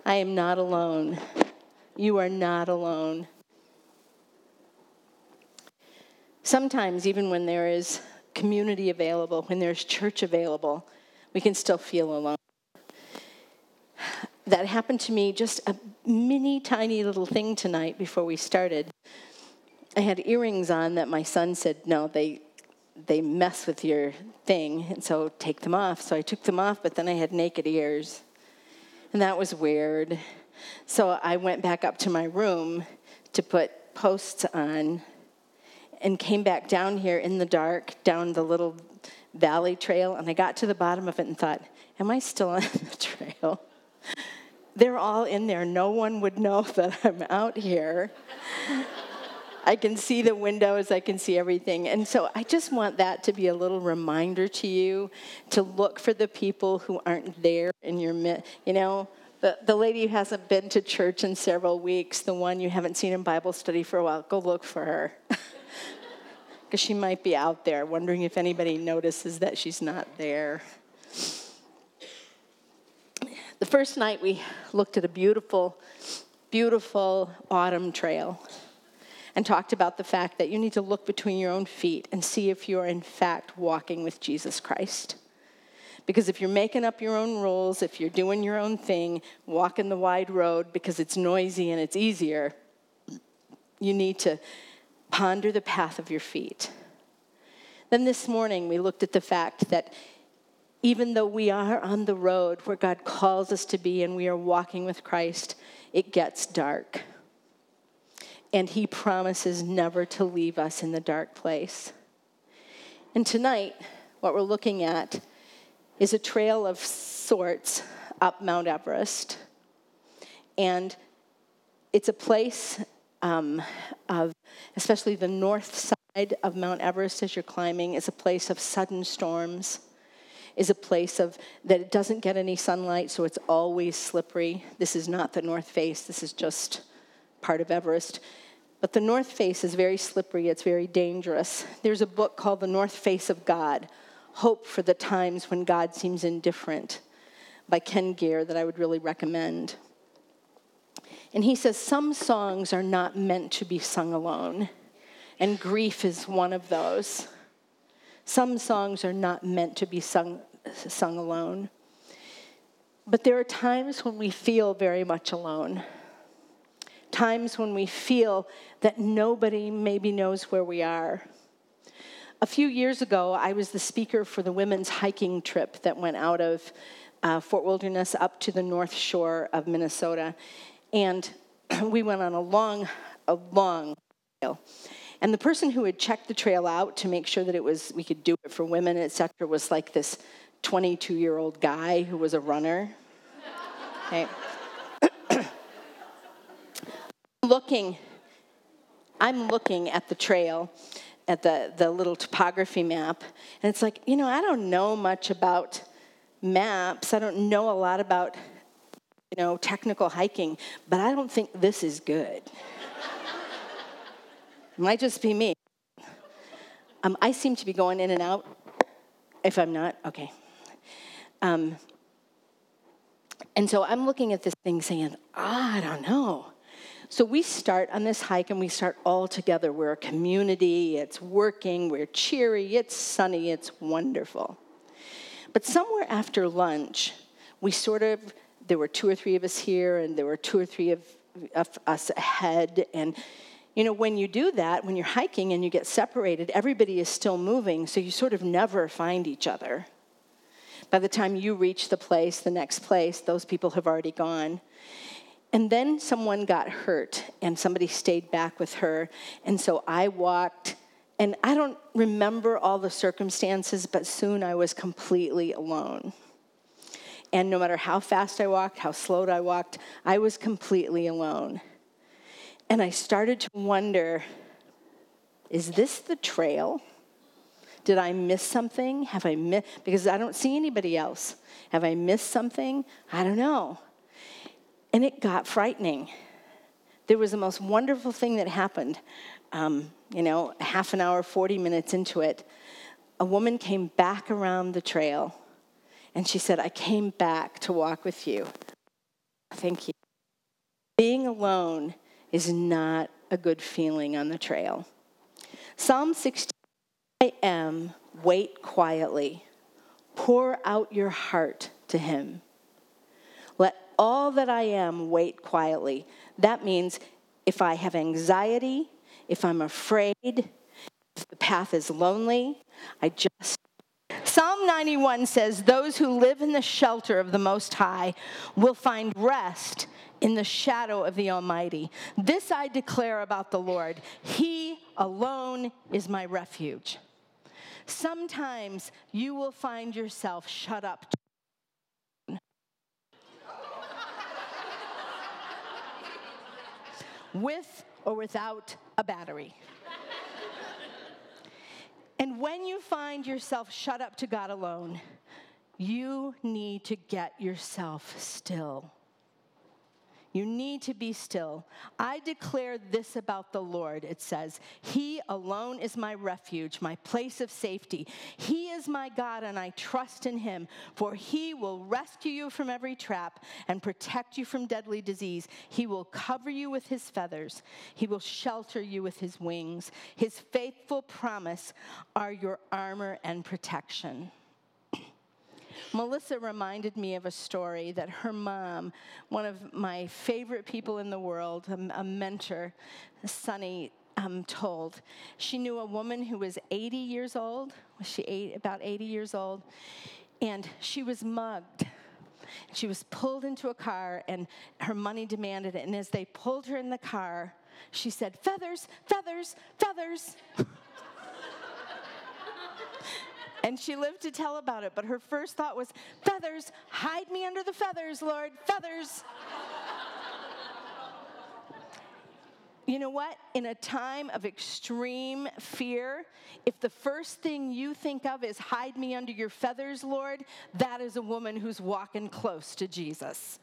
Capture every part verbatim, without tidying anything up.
I am not alone. You are not alone. Sometimes, even when there is community available, when there's church available, we can still feel alone. That happened to me, just a mini tiny little thing tonight before we started. I had earrings on that my son said, no, they they mess with your thing, and so take them off. So I took them off, but then I had naked ears. And that was weird. So I went back up to my room to put posts on and came back down here in the dark, down the little valley trail, and I got to the bottom of it and thought, am I still on the trail? They're all in there. No one would know that I'm out here. I can see the windows. I can see everything. And so I just want that to be a little reminder to you to look for the people who aren't there in your midst. You know, the, the lady who hasn't been to church in several weeks, the one you haven't seen in Bible study for a while, go look for her. Because she might be out there wondering if anybody notices that she's not there. The first night we looked at a beautiful, beautiful autumn trail and talked about the fact that you need to look between your own feet and see if you're in fact walking with Jesus Christ. Because if you're making up your own rules, if you're doing your own thing, walking the wide road because it's noisy and it's easier, you need to ponder the path of your feet. Then this morning we looked at the fact that even though we are on the road where God calls us to be and we are walking with Christ, it gets dark. And he promises never to leave us in the dark place. And tonight, what we're looking at is a trail of sorts up Mount Everest. And it's a place um, of, especially the north side of Mount Everest as you're climbing, is a place of sudden storms, is a place of that it doesn't get any sunlight, so it's always slippery. This is not the North Face. This is just part of Everest. But the North Face is very slippery. It's very dangerous. There's a book called The North Face of God, Hope for the Times When God Seems Indifferent, by Ken Gere, that I would really recommend. And he says some songs are not meant to be sung alone, and grief is one of those. Some songs are not meant to be sung, sung alone. But there are times when we feel very much alone. Times when we feel that nobody maybe knows where we are. A few years ago, I was the speaker for the women's hiking trip that went out of uh, Fort Wilderness up to the north shore of Minnesota. And we went on a long, a long trail. And the person who had checked the trail out to make sure that it was, we could do it for women, et cetera, was like this twenty-two-year-old guy who was a runner. Okay. Looking, I'm looking at the trail, at the, the little topography map, and it's like, you know, I don't know much about maps. I don't know a lot about, you know, technical hiking, but I don't think this is good. It might just be me. Um, I seem to be going in and out. If I'm not, okay. Um, and so I'm looking at this thing saying, ah, I don't know. So we start on this hike, and we start all together. We're a community. It's working. We're cheery. It's sunny. It's wonderful. But somewhere after lunch, we sort of, there were two or three of us here, and there were two or three of, of us ahead. And, you know, when you do that, when you're hiking and you get separated, everybody is still moving, so you sort of never find each other. By the time you reach the place, the next place, those people have already gone. And then someone got hurt, and somebody stayed back with her. And so I walked, and I don't remember all the circumstances, but soon I was completely alone. And no matter how fast I walked, how slow I walked, I was completely alone. And I started to wonder, is this the trail? Did I miss something? Have I missed? Because I don't see anybody else. Have I missed something? I don't know. And it got frightening. There was the most wonderful thing that happened. Um, you know, half an hour, forty minutes into it, a woman came back around the trail, and she said, I came back to walk with you. Thank you. Being alone is not a good feeling on the trail. Psalm sixteen, I am, wait quietly. Pour out your heart to him. Let all that I am wait quietly. That means if I have anxiety, if I'm afraid, if the path is lonely, I just... Psalm ninety-one says, those who live in the shelter of the Most High will find rest in the shadow of the Almighty. This I declare about the Lord. He alone is my refuge. Sometimes you will find yourself shut up with or without a battery. And when you find yourself shut up to God alone, you need to get yourself still. You need to be still. I declare this about the Lord, it says, he alone is my refuge, my place of safety. He is my God, and I trust in him, for he will rescue you from every trap and protect you from deadly disease. He will cover you with his feathers. He will shelter you with his wings. His faithful promise are your armor and protection. Melissa reminded me of a story that her mom, one of my favorite people in the world, a, a mentor, Sunny, um, told. She knew a woman who was eighty years old. Was she eight, about eighty years old? And she was mugged. She was pulled into a car, and her money demanded it. And as they pulled her in the car, she said, feathers, feathers, feathers. And she lived to tell about it, but her first thought was, feathers, hide me under the feathers, Lord, feathers. You know what? In a time of extreme fear, if the first thing you think of is hide me under your feathers, Lord, that is a woman who's walking close to Jesus.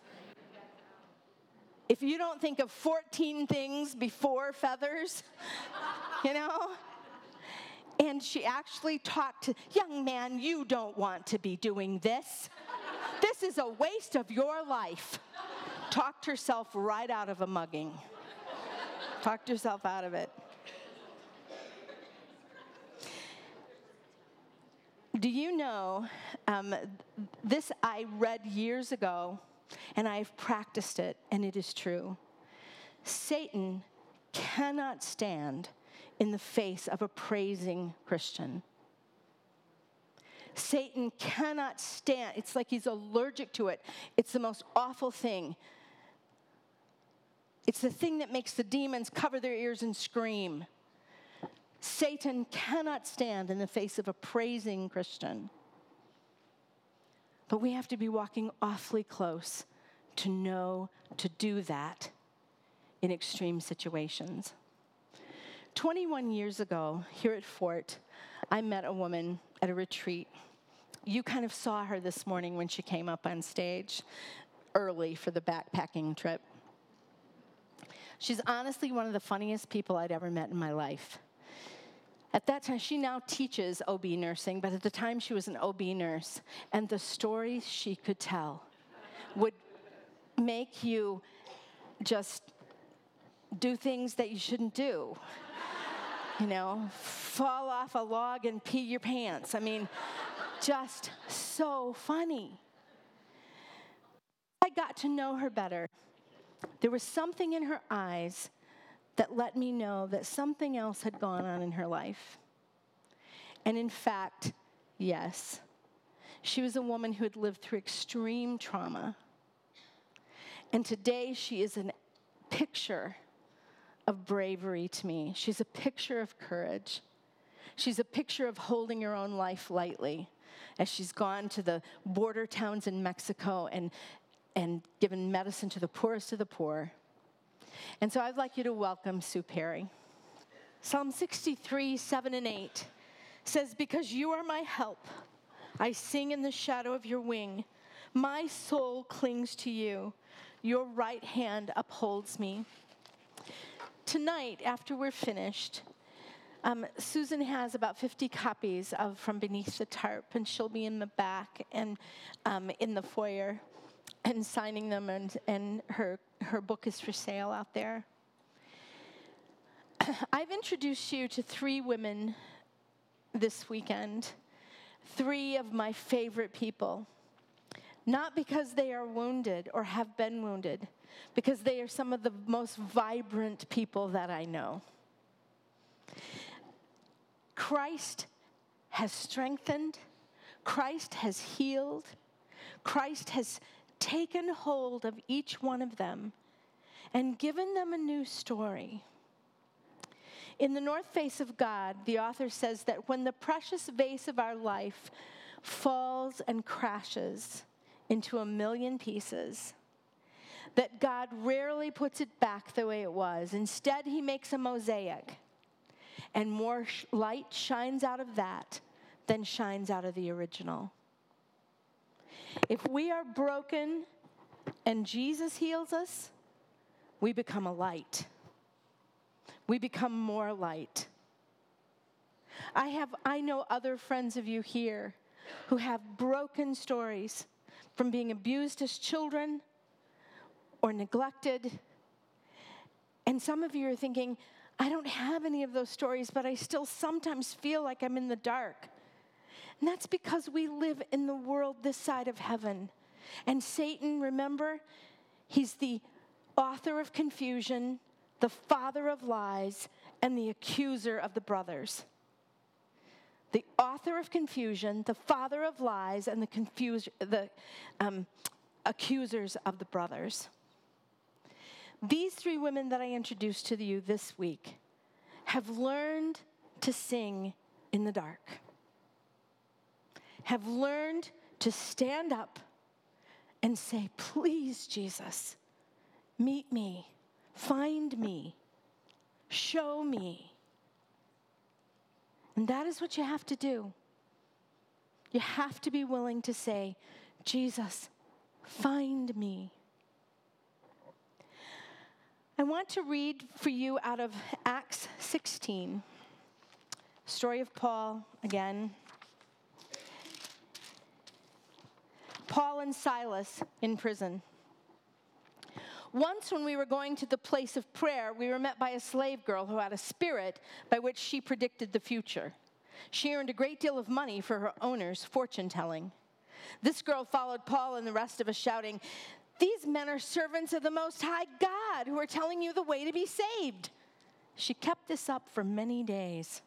If you don't think of fourteen things before feathers, you know? And she actually talked to, young man, you don't want to be doing this. This is a waste of your life. Talked herself right out of a mugging. Talked herself out of it. Do you know, um, this I read years ago, and I've practiced it, and it is true. Satan cannot stand in the face of a praising Christian. Satan cannot stand. It's like he's allergic to it. It's the most awful thing. It's the thing that makes the demons cover their ears and scream. Satan cannot stand in the face of a praising Christian. But we have to be walking awfully close to know to do that in extreme situations. twenty-one years ago, here at Fort, I met a woman at a retreat. You kind of saw her this morning when she came up on stage early for the backpacking trip. She's honestly one of the funniest people I'd ever met in my life. At that time, she now teaches O B nursing, but at the time she was an O B nurse. And the stories she could tell would make you just do things that you shouldn't do. You know, fall off a log and pee your pants. I mean, just so funny. I got to know her better. There was something in her eyes that let me know that something else had gone on in her life. And in fact, yes, she was a woman who had lived through extreme trauma. And today she is a picture of bravery to me. She's a picture of courage. She's a picture of holding her own life lightly as she's gone to the border towns in Mexico and, and given medicine to the poorest of the poor. And so I'd like you to welcome Sue Perry. Psalm sixty-three, seven and eight says, because you are my help, I sing in the shadow of your wing. My soul clings to you. Your right hand upholds me. Tonight, after we're finished, um, Susan has about fifty copies of From Beneath the Tarp, and she'll be in the back and um, in the foyer. and signing them, and, and her, her book is for sale out there. I've introduced you to three women this weekend, three of my favorite people. Not because they are wounded or have been wounded, because they are some of the most vibrant people that I know. Christ has strengthened, Christ has healed, Christ has taken hold of each one of them and given them a new story. In The North Face of God, the author says that when the precious vase of our life falls and crashes into a million pieces, that God rarely puts it back the way it was. Instead, he makes a mosaic, and more sh- light shines out of that than shines out of the original. If we are broken and Jesus heals us, we become a light. We become more light. I have, I know other friends of you here who have broken stories from being abused as children or neglected. And some of you are thinking, I don't have any of those stories, but I still sometimes feel like I'm in the dark. And that's because we live in the world this side of heaven. And Satan, remember, he's the author of confusion, the father of lies, and the accuser of the brothers. The author of confusion, the father of lies, and the confuse, the um, accusers of the brothers. These three women that I introduced to you this week have learned to sing in the dark, have learned to stand up and say, please, Jesus, meet me, find me, show me. And that is what you have to do. You have to be willing to say, Jesus, find me. I want to read for you out of Acts sixteen, story of Paul again. Paul and Silas in prison. Once when we were going to the place of prayer, we were met by a slave girl who had a spirit by which she predicted the future. She earned a great deal of money for her owner's fortune-telling. This girl followed Paul and the rest of us shouting, "These men are servants of the Most High God who are telling you the way to be saved." She kept this up for many days.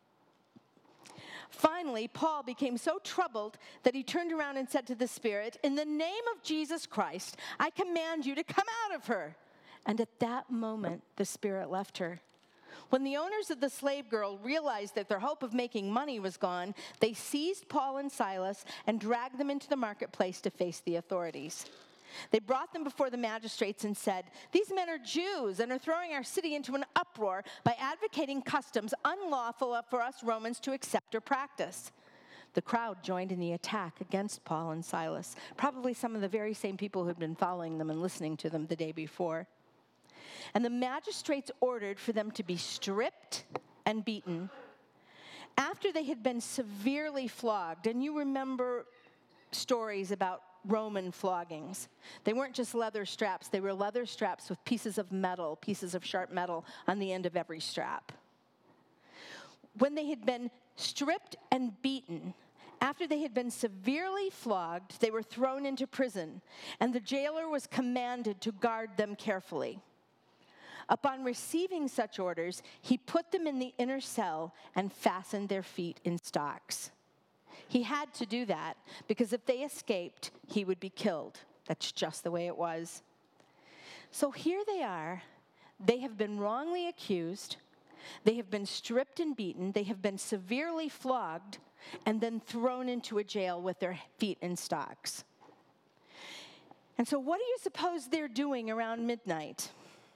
Finally, Paul became so troubled that he turned around and said to the spirit, "In the name of Jesus Christ, I command you to come out of her." And at that moment, the spirit left her. When the owners of the slave girl realized that their hope of making money was gone, they seized Paul and Silas and dragged them into the marketplace to face the authorities. They brought them before the magistrates and said, "These men are Jews and are throwing our city into an uproar by advocating customs unlawful for us Romans to accept or practice." The crowd joined in the attack against Paul and Silas, probably some of the very same people who had been following them and listening to them the day before. And the magistrates ordered for them to be stripped and beaten. After they had been severely flogged, and you remember stories about Roman floggings. They weren't just leather straps. They were leather straps with pieces of metal, pieces of sharp metal on the end of every strap. When they had been stripped and beaten, after they had been severely flogged, they were thrown into prison, and the jailer was commanded to guard them carefully. Upon receiving such orders, he put them in the inner cell and fastened their feet in stocks. He had to do that because if they escaped, he would be killed. That's just the way it was. So here they are. They have been wrongly accused. They have been stripped and beaten. They have been severely flogged and then thrown into a jail with their feet in stocks. And so what do you suppose they're doing around midnight?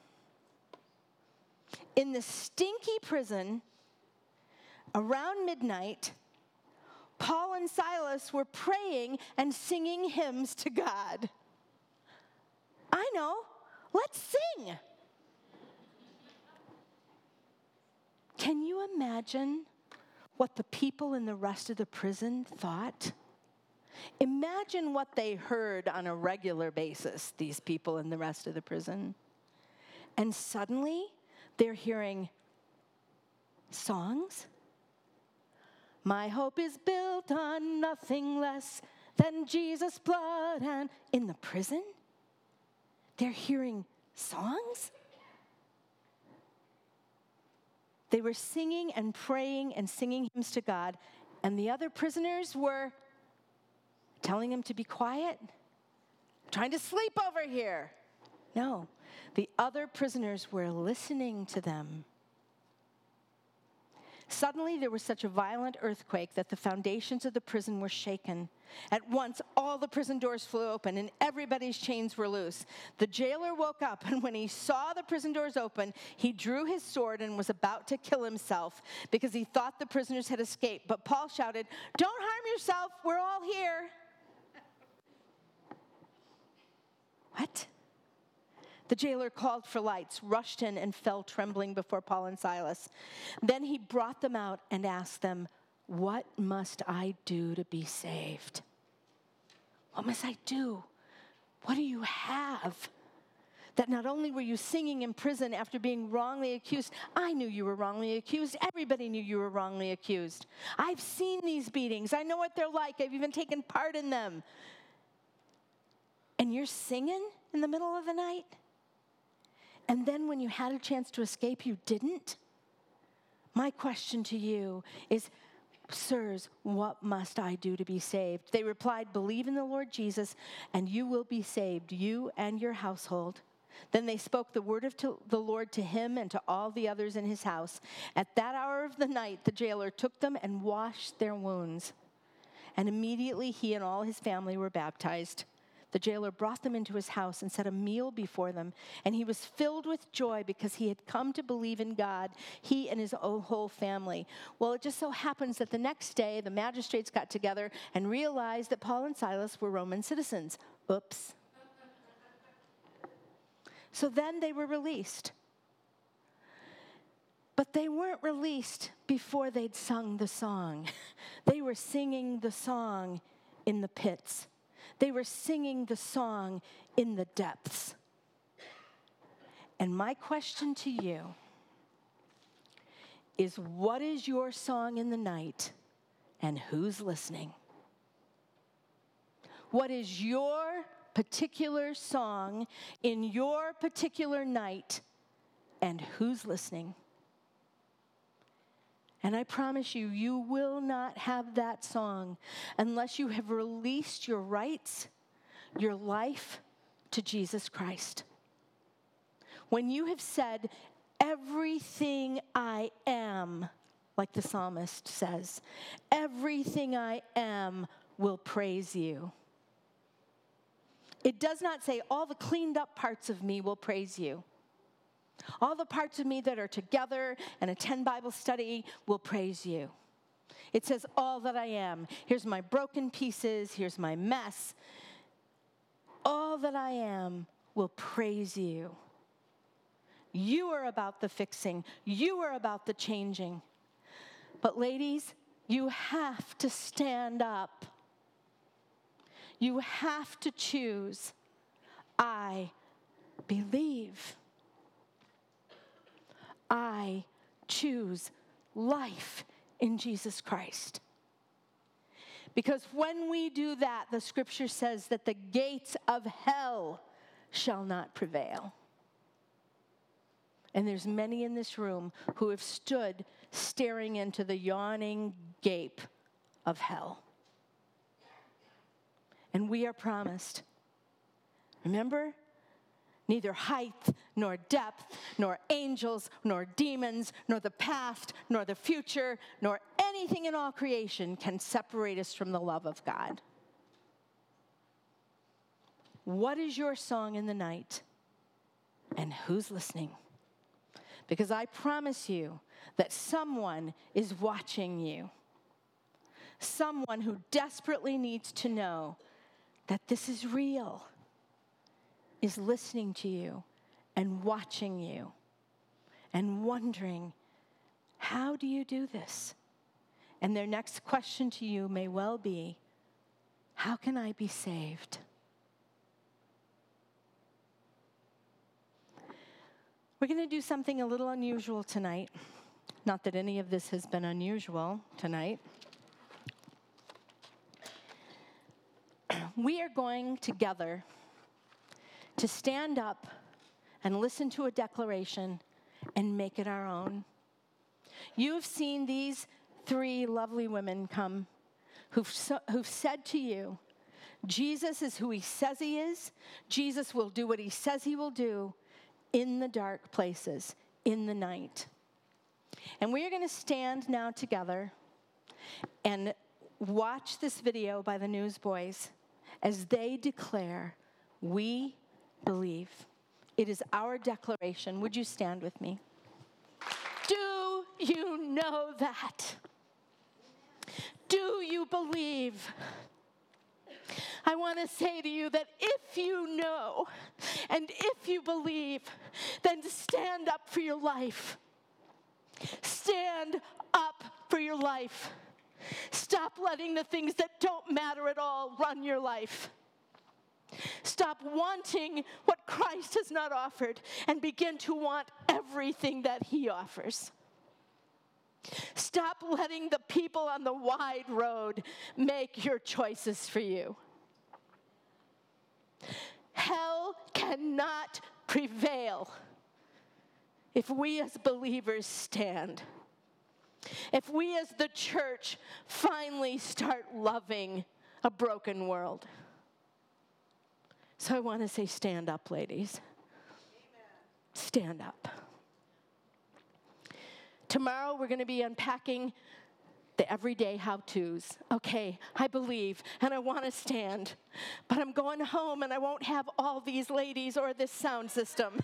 In the stinky prison, around midnight, Paul and Silas were praying and singing hymns to God. I know. Let's sing. Can you imagine what the people in the rest of the prison thought? Imagine what they heard on a regular basis, these people in the rest of the prison. And suddenly, they're hearing songs. My hope is built on nothing less than Jesus' blood. And in the prison, they're hearing songs. They were singing and praying and singing hymns to God, and the other prisoners were telling him to be quiet, trying to sleep over here. No, the other prisoners were listening to them. Suddenly, there was such a violent earthquake that the foundations of the prison were shaken. At once, all the prison doors flew open, and everybody's chains were loose. The jailer woke up, and when he saw the prison doors open, he drew his sword and was about to kill himself because he thought the prisoners had escaped. But Paul shouted, "Don't harm yourself, we're all here." What? The jailer called for lights, rushed in, and fell trembling before Paul and Silas. Then he brought them out and asked them, "What must I do to be saved?" What must I do? What do you have? That not only were you singing in prison after being wrongly accused, I knew you were wrongly accused. Everybody knew you were wrongly accused. I've seen these beatings. I know what they're like. I've even taken part in them. And you're singing in the middle of the night? And then when you had a chance to escape, you didn't? My question to you is, sirs, what must I do to be saved? They replied, believe in the Lord Jesus, and you will be saved, you and your household. Then they spoke the word of to the Lord to him and to all the others in his house. At that hour of the night, the jailer took them and washed their wounds. And immediately he and all his family were baptized. The jailer brought them into his house and set a meal before them. And he was filled with joy because he had come to believe in God, he and his whole family. Well, it just so happens that the next day, the magistrates got together and realized that Paul and Silas were Roman citizens. Oops. So then they were released. But they weren't released before they'd sung the song. They were singing the song in the pits. They were singing the song in the depths. And my question to you is, what is your song in the night, and who's listening? What is your particular song in your particular night, and who's listening? And I promise you, you will not have that song unless you have released your rights, your life to Jesus Christ. When you have said, everything I am, like the psalmist says, everything I am will praise you. It does not say all the cleaned up parts of me will praise you. All the parts of me that are together and attend Bible study will praise you. It says all that I am. Here's my broken pieces. Here's my mess. All that I am will praise you. You are about the fixing. You are about the changing. But ladies, you have to stand up. You have to choose, I believe. I choose life in Jesus Christ. Because when we do that, the scripture says that the gates of hell shall not prevail. And there's many in this room who have stood staring into the yawning gape of hell. And we are promised, remember? Neither height, nor depth, nor angels, nor demons, nor the past, nor the future, nor anything in all creation can separate us from the love of God. What is your song in the night? And who's listening? Because I promise you that someone is watching you. Someone who desperately needs to know that this is real, is listening to you and watching you and wondering, how do you do this? And their next question to you may well be, How can I be saved? We're going to do something a little unusual tonight. Not that any of this has been unusual tonight. We are going together to stand up and listen to a declaration and make it our own. You've seen these three lovely women come who've, so, who've said to you, Jesus is who he says he is. Jesus will do what he says he will do in the dark places, in the night. And we are going to stand now together and watch this video by the Newsboys as they declare, we believe. It is our declaration. Would you stand with me? Do you know that? Do you believe? I want to say to you that if you know and if you believe, then stand up for your life. Stand up for your life. Stop letting the things that don't matter at all run your life. Stop wanting what Christ has not offered and begin to want everything that he offers. Stop letting the people on the wide road make your choices for you. Hell cannot prevail if we as believers stand. If we as the church finally start loving a broken world. So I want to say, stand up, ladies. Amen. Stand up. Tomorrow we're going to be unpacking the everyday how-tos. Okay, I believe and I want to stand, but I'm going home and I won't have all these ladies or this sound system.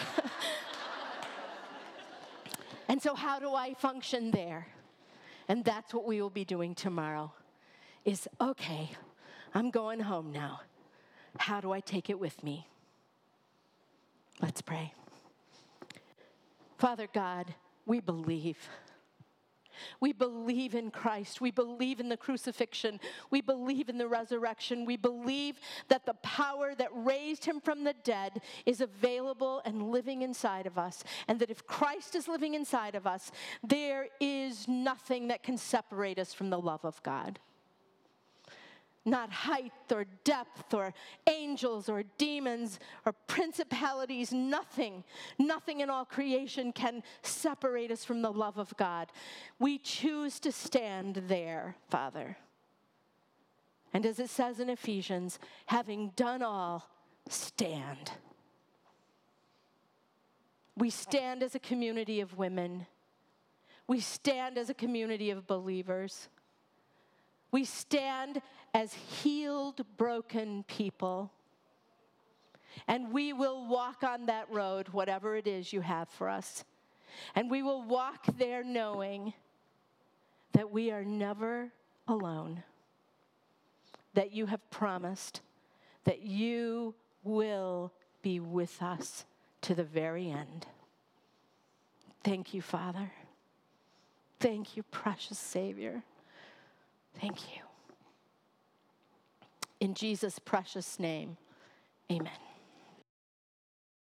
And so how do I function there? And that's what we will be doing tomorrow is, okay, I'm going home now. How do I take it with me? Let's pray. Father God, we believe. We believe in Christ. We believe in the crucifixion. We believe in the resurrection. We believe that the power that raised him from the dead is available and living inside of us. And that if Christ is living inside of us, there is nothing that can separate us from the love of God. Not height or depth or angels or demons or principalities, nothing, nothing in all creation can separate us from the love of God. We choose to stand there, Father. And as it says in Ephesians, having done all, stand. We stand as a community of women. We stand as a community of believers. We stand as healed, broken people. And we will walk on that road, whatever it is you have for us. And we will walk there knowing that we are never alone. That you have promised that you will be with us to the very end. Thank you, Father. Thank you, precious Savior. Thank you. In Jesus' precious name, amen.